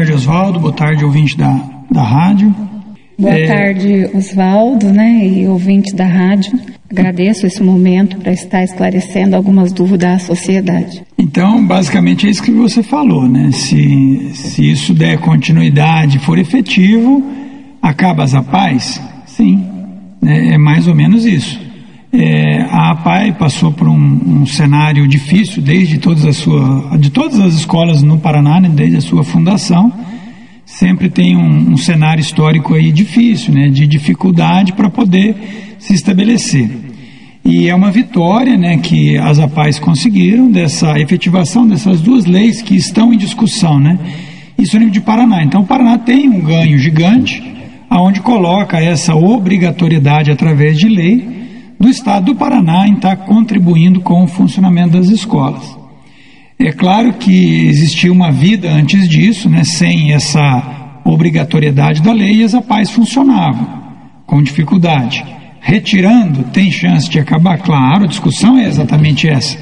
tarde, Oswaldo. Boa tarde, ouvinte da rádio. Boa tarde, Oswaldo, né, e ouvinte da rádio. Agradeço esse momento para estar esclarecendo algumas dúvidas da sociedade. Então, basicamente é isso que você falou, né? Se isso der continuidade, for efetivo, acaba as APAES? Sim, né? É mais ou menos isso. A APAE passou por um cenário difícil desde de todas as escolas no Paraná, né, desde a sua fundação. Sempre tem um cenário histórico aí difícil, né, de dificuldade para poder se estabelecer. E é uma vitória, né, que as APAES conseguiram dessa efetivação dessas duas leis que estão em discussão, né? Isso no nível de Paraná. Então o Paraná tem um ganho gigante, aonde coloca essa obrigatoriedade através de lei do Estado do Paraná em estar contribuindo com o funcionamento das escolas. É claro que existia uma vida antes disso, né, sem essa obrigatoriedade da lei, e as APAES funcionavam com dificuldade. Retirando, tem chance de acabar? Claro, a discussão é exatamente essa.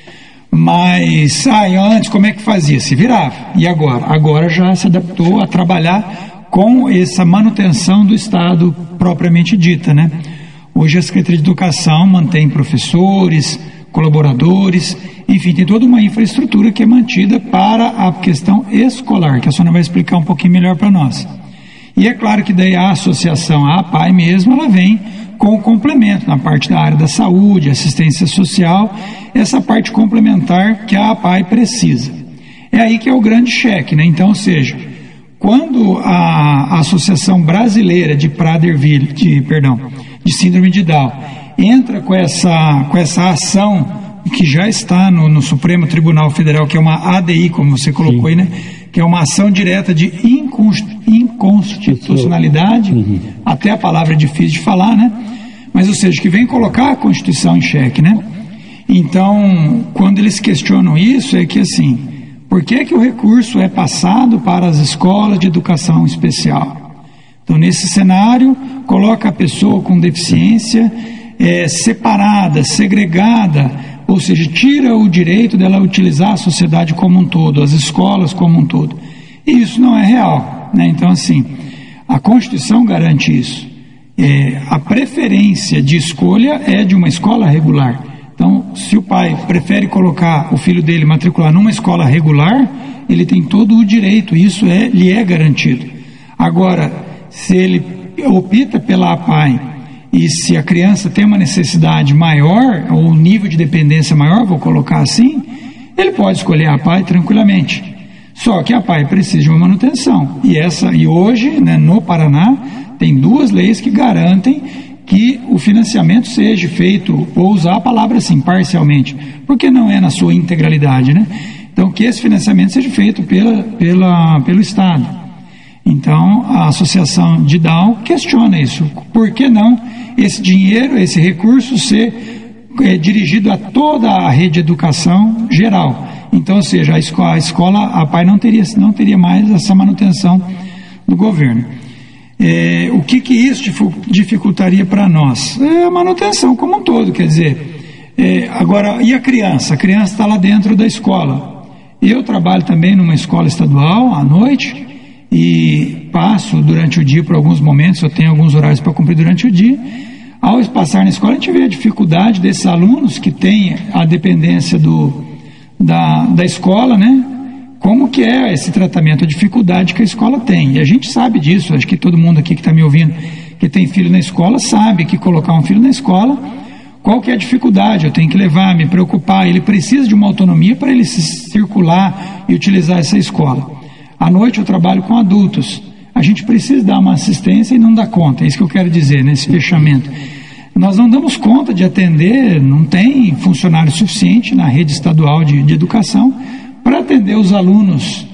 Mas, antes como é que fazia? Se virava. E agora? Agora já se adaptou a trabalhar com essa manutenção do Estado propriamente dita, né? Hoje a Secretaria de Educação mantém professores, colaboradores, enfim, tem toda uma infraestrutura que é mantida para a questão escolar, que a senhora vai explicar um pouquinho melhor para nós. E é claro que daí a associação, a APAE mesmo, ela vem com o complemento na parte da área da saúde, assistência social, essa parte complementar que a APAE precisa. É aí que é o grande cheque, né? Então, ou seja, quando a Associação Brasileira de Prader-Willi, de Síndrome de Down, entra com essa ação que já está no Supremo Tribunal Federal, que é uma ADI, como você colocou aí, né? Que é uma ação direta de inconstitucionalidade, até a palavra é difícil de falar, né? Mas, ou seja, que vem colocar a Constituição em xeque, né? Então, quando eles questionam isso, é que assim, por que o recurso é passado para as escolas de educação especial? Então, nesse cenário, coloca a pessoa com deficiência separada, segregada, ou seja, tira o direito dela utilizar a sociedade como um todo, as escolas como um todo. E isso não é real, né? Então, assim, a Constituição garante isso. A preferência de escolha é de uma escola regular. Então, se o pai prefere colocar o filho dele matricular numa escola regular, ele tem todo o direito, isso lhe é garantido. Agora, se ele opta pela APAE e se a criança tem uma necessidade maior, ou um nível de dependência maior, vou colocar assim, ele pode escolher a APAE tranquilamente. Só que a APAE precisa de uma manutenção. E hoje, né, no Paraná, tem duas leis que garantem que o financiamento seja feito, vou usar a palavra assim, parcialmente, porque não é na sua integralidade, né? Então, que esse financiamento seja feito pelo Estado. Então, a Associação de Down questiona isso. Por que não esse dinheiro, esse recurso ser dirigido a toda a rede de educação geral? Então, ou seja, a escola, a APAE não teria mais essa manutenção do governo. O que isso dificultaria para nós? A manutenção como um todo, quer dizer, agora, e a criança? A criança está lá dentro da escola. Eu trabalho também numa escola estadual à noite e passo durante o dia por alguns momentos, eu tenho alguns horários para cumprir durante o dia. Ao passar na escola, a gente vê a dificuldade desses alunos que têm a dependência da escola, né? Como que é esse tratamento, a dificuldade que a escola tem. E a gente sabe disso, acho que todo mundo aqui que está me ouvindo, que tem filho na escola, sabe que colocar um filho na escola, qual que é a dificuldade? Eu tenho que levar, me preocupar, ele precisa de uma autonomia para ele circular e utilizar essa escola. À noite eu trabalho com adultos, a gente precisa dar uma assistência e não dá conta, é isso que eu quero dizer, nesse fechamento. Nós não damos conta de atender, não tem funcionário suficiente na rede estadual de educação para atender os alunos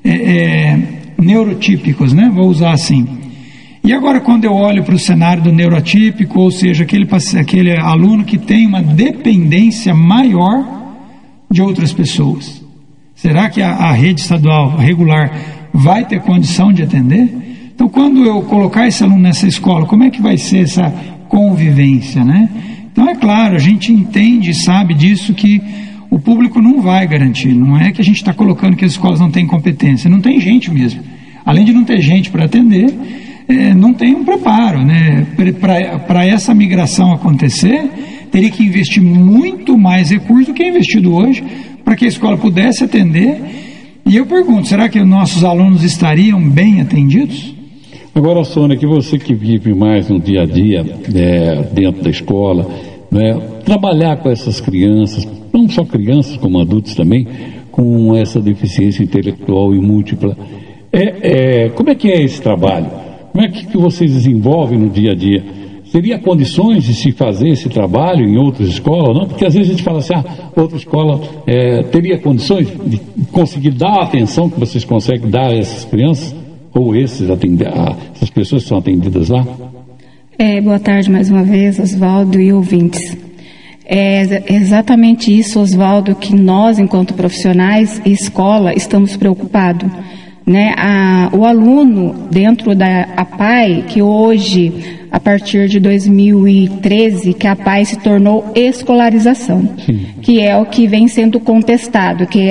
neurotípicos, né? Vou usar assim. E agora, quando eu olho para o cenário do neurotípico, ou seja, aquele aluno que tem uma dependência maior de outras pessoas, será que a rede estadual regular vai ter condição de atender? Então, quando eu colocar esse aluno nessa escola, como é que vai ser essa convivência, né? Então, é claro, a gente entende e sabe disso que o público não vai garantir, não é que a gente está colocando que as escolas não têm competência, não tem gente mesmo. além de não ter gente para atender, não tem um preparo, né? Para essa migração acontecer, teria que investir muito mais recursos do que é investido hoje, para que a escola pudesse atender. E eu pergunto, será que os nossos alunos estariam bem atendidos? Agora, Sônia, que você que vive mais no dia a dia, dentro da escola, né, trabalhar com essas crianças, não só crianças como adultos também, com essa deficiência intelectual e múltipla, como é que é esse trabalho? Como é que vocês desenvolvem no dia a dia? Teria condições de se fazer esse trabalho em outras escolas, não? Porque às vezes a gente fala assim, outra escola teria condições de conseguir dar a atenção que vocês conseguem dar a essas crianças? Ou essas pessoas que são atendidas lá? Boa tarde mais uma vez, Oswaldo e ouvintes. É exatamente isso, Oswaldo, que nós, enquanto profissionais e escola, estamos preocupados. Né? O aluno dentro da APAE, que hoje, a partir de 2013, que a APAE se tornou escolarização, que é o que vem sendo contestado, que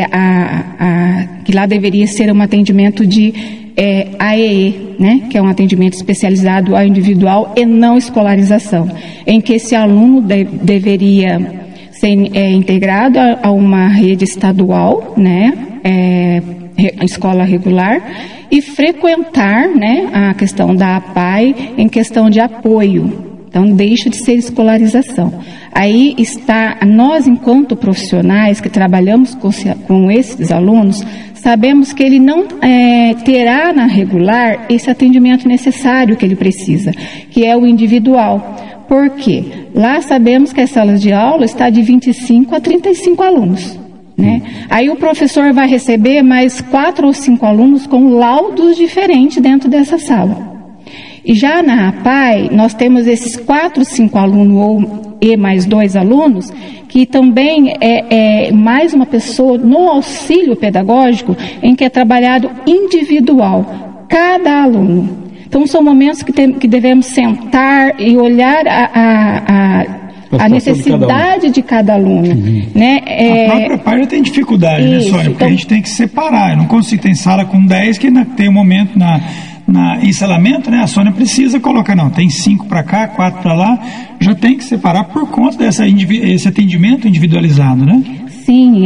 que lá deveria ser um atendimento de AEE, né? Que é um atendimento especializado ao individual e não escolarização, em que esse aluno deveria ser integrado a uma rede estadual, né? Escola regular, e frequentar, né, a questão da APAE em questão de apoio. Então, deixa de ser escolarização. Aí está, nós, enquanto profissionais que trabalhamos com esses alunos, sabemos que ele não terá na regular esse atendimento necessário que ele precisa, que é o individual. Por quê? Lá sabemos que as salas de aula está de 25 a 35 alunos. Né? Aí o professor vai receber mais 4 ou 5 alunos com laudos diferentes dentro dessa sala. E já na APAE, nós temos esses 4, 5 alunos e mais 2 alunos, que também é mais uma pessoa no auxílio pedagógico, em que é trabalhado individual, cada aluno. Então são momentos que devemos sentar e olhar a necessidade de cada aluno. Né? A própria PAI já tem dificuldade, né, Sônia? Porque a gente tem que separar. Eu não consigo, tem sala com 10 que tem um momento em ensalamento, né? A Sônia precisa colocar, não, tem 5 para cá, 4 para lá, já tem que separar por conta desse atendimento individualizado, né? Sim,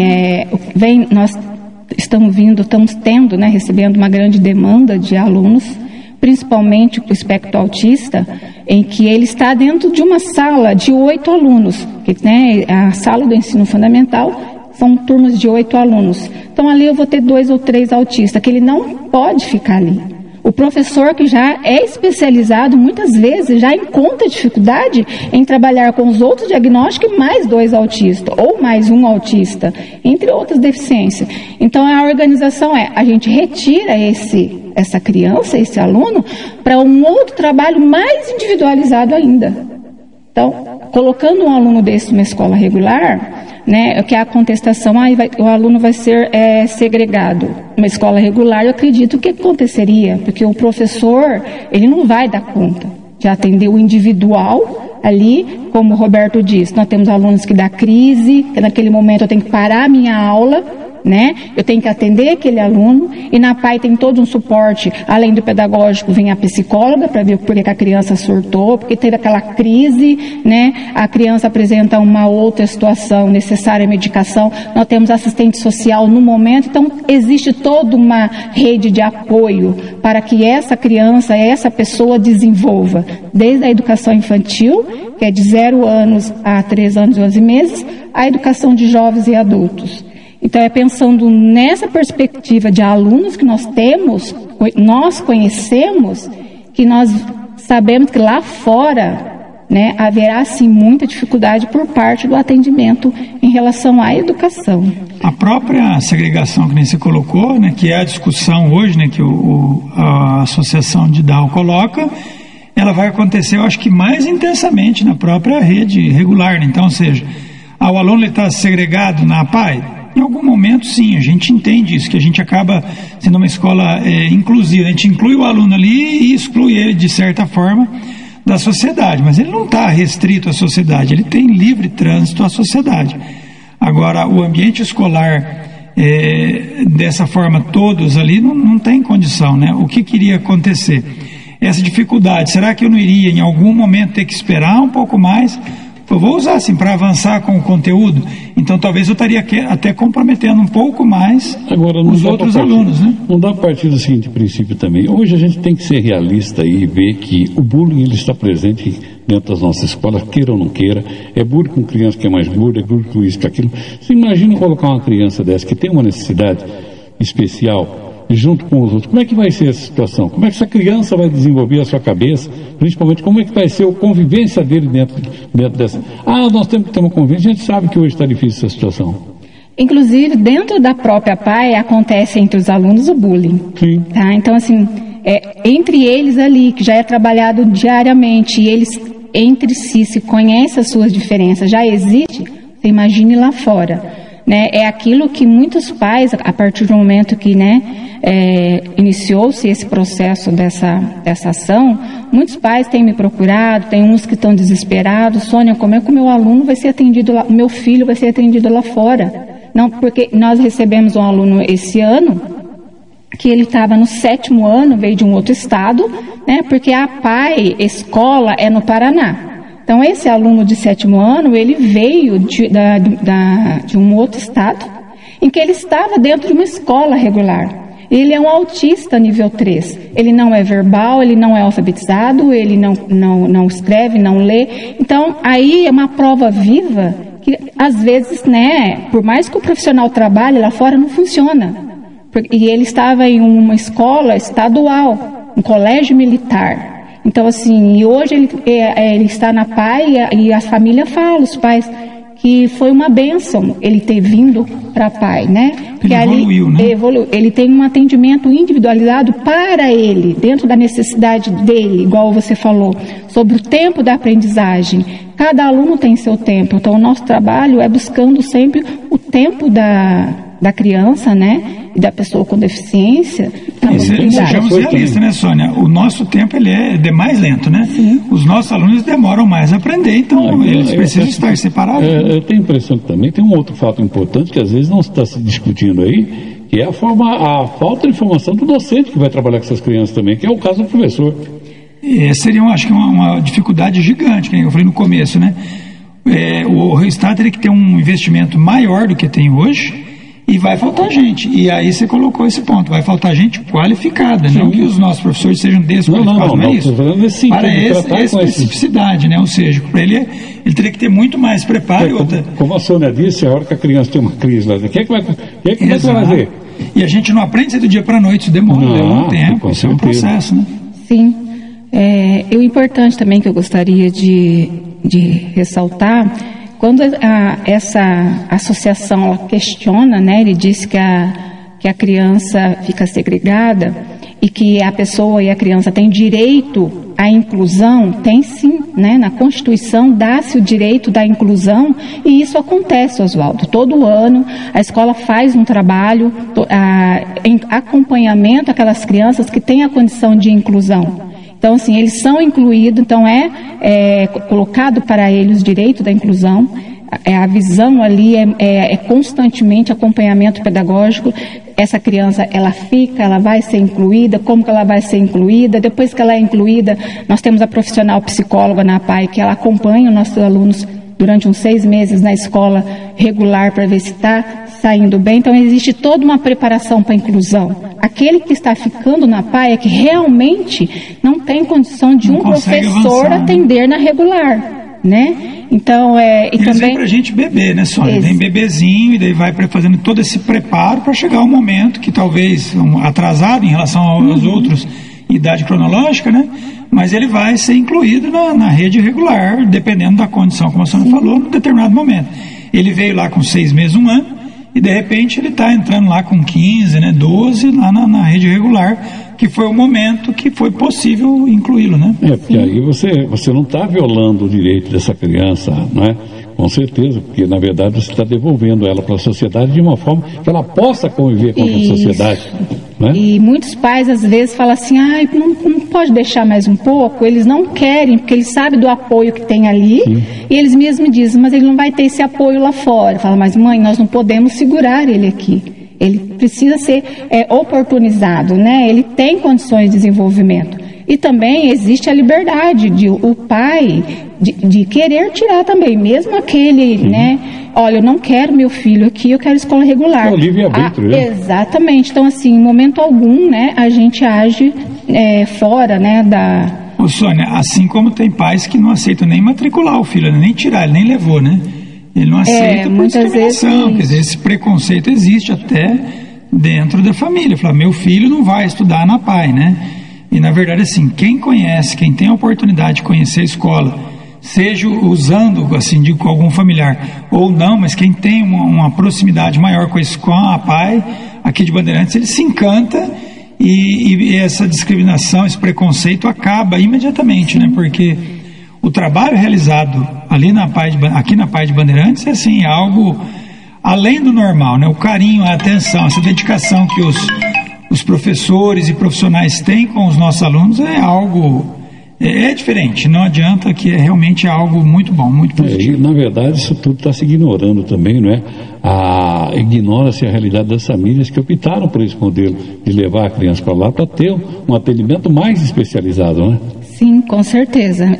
nós estamos tendo, né, recebendo uma grande demanda de alunos, principalmente o espectro autista, em que ele está dentro de uma sala de 8 alunos, que, né, a sala do ensino fundamental são turmas de 8 alunos. Então ali eu vou ter 2 ou 3 autistas, que ele não pode ficar ali. O professor que já é especializado, muitas vezes, já encontra dificuldade em trabalhar com os outros diagnósticos e mais 2 autistas, ou mais 1 autista, entre outras deficiências. Então, a organização a gente retira essa criança, esse aluno, para um outro trabalho mais individualizado ainda. Então, colocando um aluno desse numa escola regular, né, que é a contestação, o aluno vai ser segregado. Uma escola regular, eu acredito que aconteceria, porque o professor, ele não vai dar conta de atender o individual ali, como o Roberto disse. Nós temos alunos que dá crise, que naquele momento eu tenho que parar a minha aula, né? Eu tenho que atender aquele aluno, e na PAI tem todo um suporte, além do pedagógico, vem a psicóloga para ver por que a criança surtou, porque teve aquela crise, né? A criança apresenta uma outra situação, necessária medicação, nós temos assistente social no momento, então existe toda uma rede de apoio para que essa criança, essa pessoa desenvolva, desde a educação infantil, que é de 0 anos a 3 anos e 11 meses, a educação de jovens e adultos. Então, pensando nessa perspectiva de alunos que nós temos, nós conhecemos, que nós sabemos que lá fora, né, haverá, sim, muita dificuldade por parte do atendimento em relação à educação. A própria segregação que nem você colocou, né, que é a discussão hoje, né, que a Associação de Down coloca, ela vai acontecer, eu acho que mais intensamente na própria rede regular, né? Então, ou seja, o aluno está segregado na APAE. Em algum momento, sim, a gente entende isso, que a gente acaba sendo uma escola inclusiva. A gente inclui o aluno ali e exclui ele, de certa forma, da sociedade. Mas ele não está restrito à sociedade, ele tem livre trânsito à sociedade. Agora, o ambiente escolar dessa forma todos ali, não tem condição, né? O que queria acontecer? Essa dificuldade, será que eu não iria em algum momento ter que esperar um pouco mais? Eu vou usar assim para avançar com o conteúdo, então talvez eu estaria até comprometendo um pouco mais os outros alunos, né? Não dá a partir do seguinte princípio também. Hoje a gente tem que ser realista e ver que o bullying ele está presente dentro das nossas escolas, queira ou não queira. É bullying com criança que é mais burra, é bullying com isso, com aquilo. Você imagina colocar uma criança dessa que tem uma necessidade especial junto com os outros. Como é que vai ser essa situação? Como é que essa criança vai desenvolver a sua cabeça? Principalmente, como é que vai ser a convivência dele dentro dessa... nós temos que ter uma convivência. A gente sabe que hoje está difícil essa situação. Inclusive, dentro da própria PAI, acontece entre os alunos o bullying. Sim. Tá? Então, assim, entre eles ali, que já é trabalhado diariamente, e eles entre si se conhecem as suas diferenças, já existe, você imagine lá fora. Né, é aquilo que muitos pais, a partir do momento que iniciou-se esse processo dessa ação, muitos pais têm me procurado, tem uns que estão desesperados. Sônia, como é que o meu aluno vai ser atendido lá, o meu filho vai ser atendido lá fora? Não, porque nós recebemos um aluno esse ano, que ele estava no 7º ano, veio de um outro estado, né, porque a PAI, escola, é no Paraná. Então, esse aluno de 7º ano, ele veio de um outro estado, em que ele estava dentro de uma escola regular. Ele é um autista nível 3. Ele não é verbal, ele não é alfabetizado, ele não escreve, não lê. Então, aí é uma prova viva que, às vezes, né, por mais que o profissional trabalhe lá fora, não funciona. E ele estava em uma escola estadual, um colégio militar. Então, assim, e hoje ele está na PAI e a família fala, os pais, que foi uma bênção ele ter vindo para a PAI, né? Porque ele evoluiu, né? Ele tem um atendimento individualizado para ele, dentro da necessidade dele, igual você falou, sobre o tempo da aprendizagem. Cada aluno tem seu tempo, então o nosso trabalho é buscando sempre o tempo da criança, né? E da pessoa com deficiência. Sejamos realistas, né, Sônia? O nosso tempo ele é mais lento, né? Sim. Os nossos alunos demoram mais a aprender, então eles precisam estar separados. Eu tenho a impressão que também tem um outro fato importante que às vezes não está se discutindo aí, que é a falta de informação do docente que vai trabalhar com essas crianças também, que é o caso do professor. Seria, acho que uma dificuldade gigante, que eu falei no começo, né? O Estado teria que ter um investimento maior do que tem hoje. E vai faltar gente. E aí você colocou esse ponto. Vai faltar gente qualificada. Sim. Não que os nossos professores sejam desqualificados, não é isso. Para essa especificidade, né? Ou seja, para ele teria que ter muito mais preparo. Como a Sônia disse, a hora que a criança tem uma crise lá, o que é que vai fazer? E a gente não aprende isso do dia para a noite. Isso demora um tempo. Isso é um processo, né? Sim. E o importante também que eu gostaria de ressaltar... Quando essa associação ela questiona, né, ele diz que a criança fica segregada e que a pessoa e a criança têm direito à inclusão, tem sim, né, na Constituição dá-se o direito da inclusão e isso acontece, Oswaldo. Todo ano a escola faz um trabalho em acompanhamento àquelas crianças que têm a condição de inclusão. Então, assim, eles são incluídos, então é colocado para eles o direito da inclusão, a visão ali é constantemente acompanhamento pedagógico. Essa criança, ela vai ser incluída, como que ela vai ser incluída, depois que ela é incluída, nós temos a profissional psicóloga na PAI, que ela acompanha os nossos alunos durante uns 6 meses na escola regular para ver se está saindo bem. Então, existe toda uma preparação para a inclusão. Aquele que está ficando na PAI é que realmente não tem condição de um professor atender na regular, né? Então, e também para a gente beber, né, Sônia? Vem bebezinho e daí vai fazendo todo esse preparo para chegar um momento que talvez atrasado em relação aos outros, idade cronológica, né? Mas ele vai ser incluído na rede regular, dependendo da condição, como a Sônia falou, num determinado momento. Ele veio lá com 6 meses, 1 ano, e de repente ele está entrando lá com 15, né, 12, lá na rede regular, que foi o momento que foi possível incluí-lo, né? Porque aí você não está violando o direito dessa criança, não é? Com certeza, porque na verdade você está devolvendo ela para a sociedade de uma forma que ela possa conviver com a sociedade. Né? E muitos pais às vezes falam assim, não pode deixar mais um pouco, eles não querem, porque eles sabem do apoio que tem ali, e eles mesmos dizem, mas ele não vai ter esse apoio lá fora. Fala, mas mãe, nós não podemos segurar ele aqui. Ele precisa ser oportunizado, né? Ele tem condições de desenvolvimento. E também existe a liberdade de o pai de querer tirar também, mesmo aquele, né? Olha, eu não quero meu filho aqui, eu quero escola regular. O livre-arbítrio, né? Exatamente. Então, assim, em momento algum, né, a gente age fora, né, da... Ô, Sônia, assim como tem pais que não aceitam nem matricular o filho, nem tirar, ele nem levou, né? Ele não aceita por discriminação. Quer dizer, esse preconceito existe até dentro da família. Fala, meu filho não vai estudar na PAI, né? E, na verdade, assim, quem conhece, quem tem a oportunidade de conhecer a escola, seja usando, assim, com algum familiar ou não, mas quem tem uma proximidade maior com a PAI, aqui de Bandeirantes, ele se encanta e essa discriminação, esse preconceito acaba imediatamente, né? Porque o trabalho realizado ali aqui na PAI de Bandeirantes é, assim, algo além do normal, né? O carinho, a atenção, essa dedicação que os professores e profissionais têm com os nossos alunos é algo diferente, não adianta, que é realmente algo muito bom, muito positivo. E, na verdade, isso tudo está se ignorando também, não é? Ignora-se a realidade das famílias que optaram por esse modelo de levar a criança para lá para ter um atendimento mais especializado, não é? Sim, com certeza.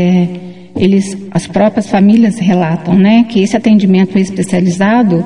As próprias famílias relatam, né, que esse atendimento especializado,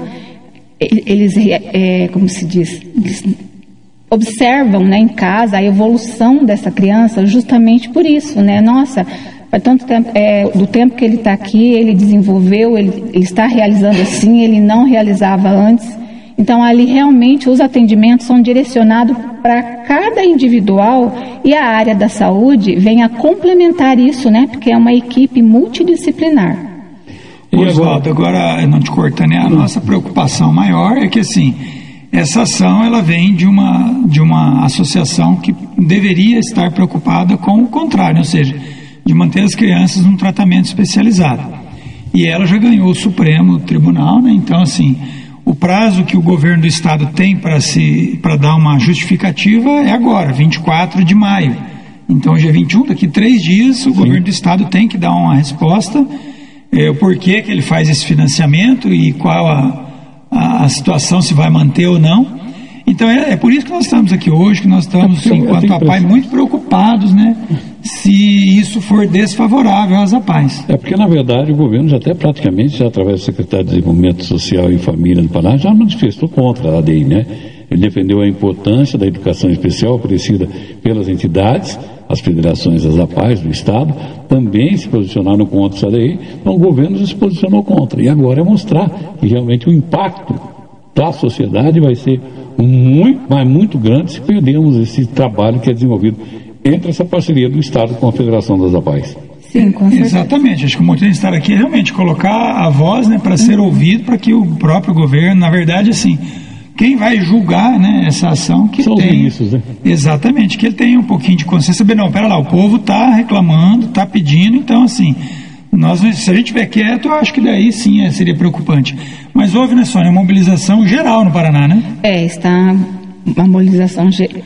eles como se diz, eles observam, né, em casa a evolução dessa criança justamente por isso, né? Nossa, há tanto tempo, do tempo que ele está aqui, ele desenvolveu, ele está realizando assim, ele não realizava antes. Então, ali realmente os atendimentos são direcionados para cada individual e a área da saúde vem a complementar isso, né? Porque é uma equipe multidisciplinar. Oswaldo, agora, não te cortando, a nossa preocupação maior é que, assim, essa ação ela vem de uma associação que deveria estar preocupada com o contrário, ou seja, de manter as crianças num tratamento especializado. E ela já ganhou o Supremo Tribunal, né? Então, assim, o prazo que o governo do estado tem para dar uma justificativa é agora, 24 de maio. Então, hoje é 21, daqui 3 dias o governo do estado tem que dar uma resposta, o porquê que ele faz esse financiamento e qual a situação, se vai manter ou não. Então é por isso que nós estamos aqui hoje, que nós estamos, enquanto APAI, muito preocupados, né, se isso for desfavorável às APAIs. Porque, na verdade, o governo já através do secretário de Desenvolvimento Social e Família do Paraná, já manifestou contra a ADI, né? Ele defendeu a importância da educação especial oferecida pelas entidades, as federações das APAIs do Estado, também se posicionaram contra essa lei, então o governo já se posicionou contra. E agora é mostrar que realmente o impacto da sociedade vai ser muito grande se perdermos esse trabalho que é desenvolvido entre essa parceria do Estado com a Federação das APAIs. Sim, com certeza. Exatamente, acho que o motivo de estar aqui é realmente colocar a voz, né, para ser ouvido, para que o próprio governo, na verdade, assim, quem vai julgar, né, essa ação que são tem... os ministros, né? Exatamente, que ele tenha um pouquinho de consciência, saber, não, pera lá, o povo está reclamando, está pedindo, então, assim, se a gente estiver quieto, eu acho que daí sim seria preocupante. Mas houve, né, Sônia, uma mobilização geral no Paraná, né? Está uma mobilização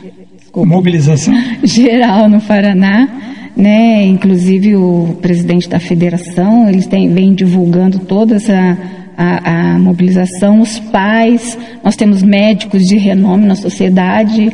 geral no Paraná, né? Inclusive o presidente da federação, eles vem divulgando toda a mobilização, os pais, nós temos médicos de renome na sociedade,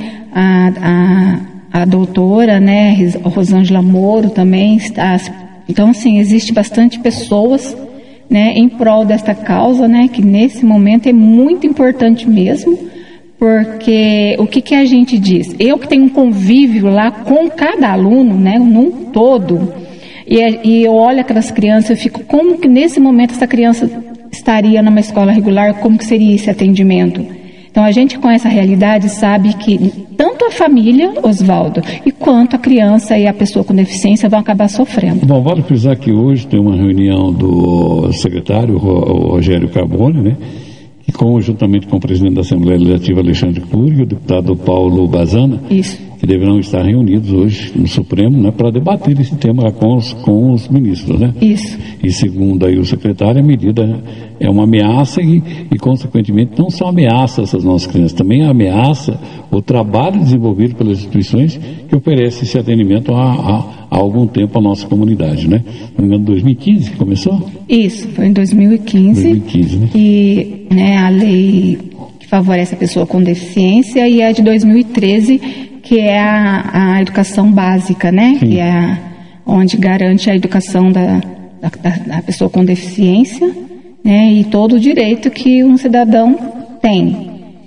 a doutora, né, Rosângela Moro também está. Então, assim, existe bastante pessoas, né, em prol desta causa, né, que nesse momento é muito importante mesmo, porque o que a gente diz? Eu que tenho um convívio lá com cada aluno, né, num todo, e eu olho aquelas crianças, eu fico, como que nesse momento essa criança estaria numa escola regular, como que seria esse atendimento? Então, a gente com essa realidade sabe que tanto a família, Oswaldo, e quanto a criança e a pessoa com deficiência vão acabar sofrendo. Bom, vale frisar que hoje tem uma reunião do secretário, Rogério Carbone, né? E conjuntamente com o presidente da Assembleia Legislativa, Alexandre Cury, e o deputado Paulo Bazana, que deverão estar reunidos hoje no Supremo, né, para debater esse tema com os ministros, né? Isso. E segundo aí o secretário, a medida é uma ameaça e consequentemente, não só ameaça essas nossas crianças, também ameaça o trabalho desenvolvido pelas instituições que oferecem esse atendimento há algum tempo à nossa comunidade, né? No ano de 2015 que começou? Isso, foi em 2015. 2015, né? E, né, a lei favorece a pessoa com deficiência, e a de 2013, que é a educação básica, né? Sim. Que é onde garante a educação da pessoa com deficiência, né? E todo o direito que um cidadão tem.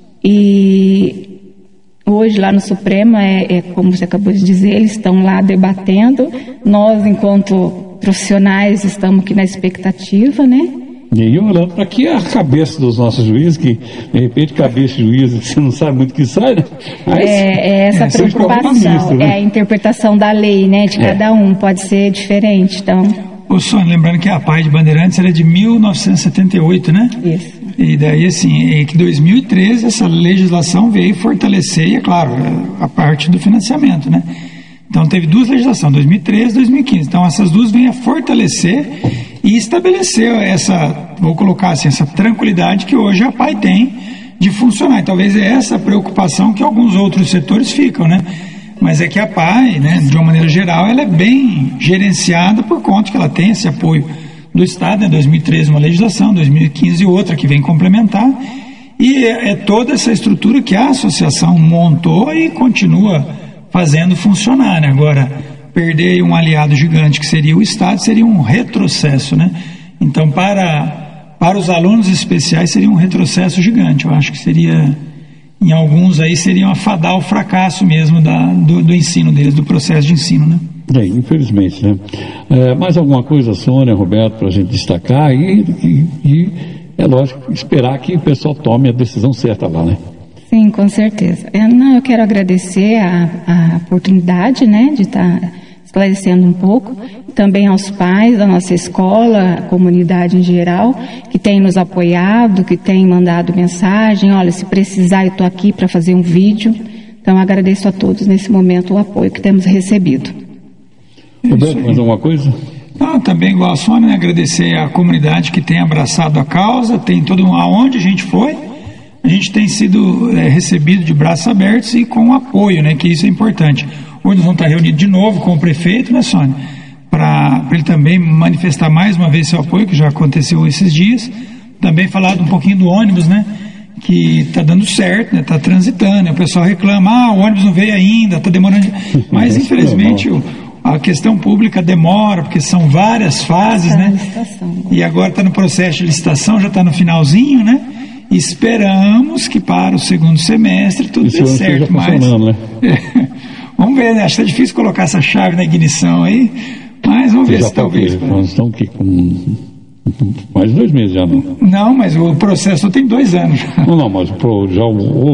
E hoje lá no Supremo, como você acabou de dizer, eles estão lá debatendo. Nós, enquanto profissionais, estamos aqui na expectativa, né? E aí, olhando para aqui a cabeça dos nossos juízes, que de repente cabeça de juiz, você não sabe muito o que sai, né? Mas, essa preocupação, ministro, né? É a interpretação da lei, né? De cada um, pode ser diferente, então... Ô Sônia, lembrando que a PAI de Bandeirantes era de 1978, né? Isso. E daí, assim, em 2013 essa legislação veio fortalecer, e é claro, a parte do financiamento, né? Então teve duas legislações, 2013 e 2015. Então essas duas vêm a fortalecer e estabelecer essa, vou colocar assim, essa tranquilidade que hoje a PAI tem de funcionar. E talvez é essa a preocupação que alguns outros setores ficam, né? Mas é que a PAI, né, de uma maneira geral, ela é bem gerenciada por conta que ela tem esse apoio do Estado, né? 2013 uma legislação, 2015 outra que vem complementar, e é toda essa estrutura que a associação montou e continua fazendo funcionar, né? Agora, perder um aliado gigante que seria o Estado seria um retrocesso, né? Então, para os alunos especiais seria um retrocesso gigante. Eu acho que seria, em alguns aí, seria afadar o fracasso mesmo do ensino deles, do processo de ensino, né? Infelizmente, né? Mais alguma coisa, Sônia, Roberto, para a gente destacar e é lógico, esperar que o pessoal tome a decisão certa lá, né? Sim, com certeza. Eu quero agradecer a oportunidade, né, de estar esclarecendo um pouco, também aos pais da nossa escola, a comunidade em geral, que tem nos apoiado, que tem mandado mensagem, olha, se precisar eu estou aqui para fazer um vídeo. Então agradeço a todos nesse momento o apoio que temos recebido. Roberto, mais alguma coisa? Não, também igual a Sônia, né, agradecer a comunidade que tem abraçado a causa, tem todo aonde a gente foi, a gente tem sido recebido de braços abertos e com apoio, né, que isso é importante. Hoje nós vamos estar reunidos de novo com o prefeito, né, Sônia, para ele também manifestar mais uma vez seu apoio, que já aconteceu esses dias, também falar um pouquinho do ônibus, né, que está dando certo, né, está transitando, o pessoal reclama, o ônibus não veio ainda, está demorando, mas infelizmente a questão pública demora, porque são várias fases, né, e agora está no processo de licitação, já está no finalzinho, né, esperamos que para o segundo semestre tudo dê certo, mas né? Vamos ver, né? Acho que é difícil colocar essa chave na ignição aí, mas vamos ver se talvez. Nós estamos aqui com mais de 2 meses já, não? Não, mas o processo tem 2 anos. Não, mas já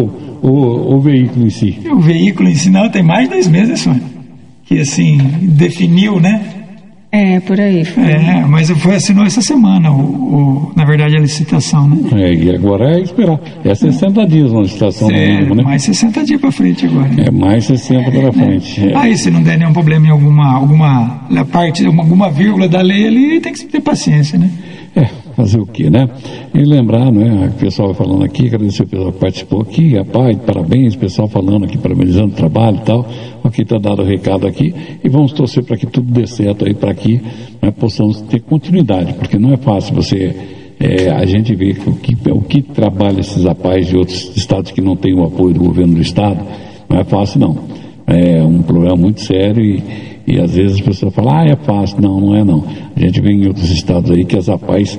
o veículo em si. O veículo em si, não, tem mais de 2 meses, Sônia. Que assim, definiu, né? Por aí. Mas assinou essa semana, na verdade, a licitação, né? E agora é esperar. 60 dias na licitação no mínimo, né? Mais 60 dias para frente agora. Mais 60 para frente. Aí, se não der nenhum problema em alguma parte, alguma vírgula da lei ali, tem que ter paciência, né? Fazer o quê, né? E lembrar, né? O pessoal falando aqui, agradecer o pessoal que participou aqui, a PAI, parabéns, o pessoal falando aqui, parabenizando o trabalho e tal. Aqui está dado o recado aqui e vamos torcer para que tudo dê certo aí, para que possamos ter continuidade, porque não é fácil você, a gente vê o que trabalha esses APAIs de outros estados que não têm o apoio do governo do estado, não é fácil não. É um problema muito sério e às vezes as pessoas falam, é fácil. Não é não. A gente vê em outros estados aí que as APAIs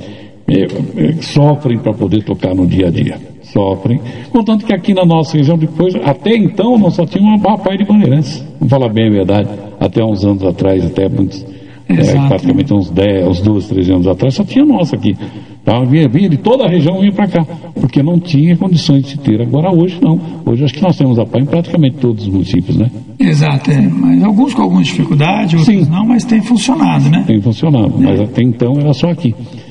sofrem para poder tocar no dia a dia. Sofrem. Contanto que aqui na nossa região, depois, até então, nós só tínhamos uma APAI de Bandeirantes. Vamos falar bem a verdade. Até uns anos atrás, até muitos, praticamente uns 12, 13 anos atrás, só tinha nossa aqui. Então, vinha de toda a região, vinha para cá, porque não tinha condições de se ter. Agora, hoje não. Hoje acho que nós temos APAI em praticamente todos os municípios, né? Exato, mas alguns com alguma dificuldade, outros não, mas tem funcionado, né? Tem funcionado, mas até então era só aqui.